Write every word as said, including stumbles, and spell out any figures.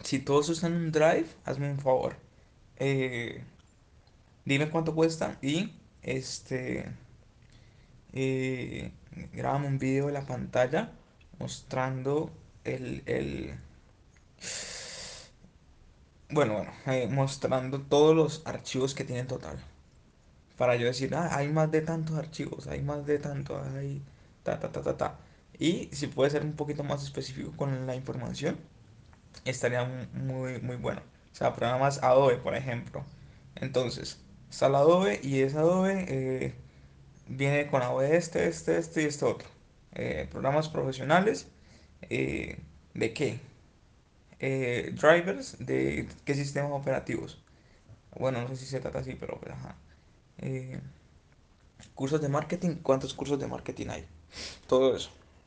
si todos usan un Drive, hazme un favor. eh, Dime cuánto cuesta y este eh, grábame un video de la pantalla mostrando el, el bueno, bueno, eh, mostrando todos los archivos que tiene en total. Para yo decir, ah, hay más de tantos archivos, hay más de tanto, hay ta, ta, ta, ta, ta. Y si puede ser un poquito más específico con la información, estaría mu- muy, muy bueno. O sea, programas Adobe, por ejemplo. Entonces, está el Adobe y ese Adobe eh, viene con Adobe este, este, este y este otro. Eh, programas profesionales, eh, ¿de qué? Eh, drivers, ¿de qué sistemas operativos? Bueno, no sé si se trata así, pero pues, ajá. Eh, Cursos de marketing, ¿cuántos cursos de marketing hay? Todo eso.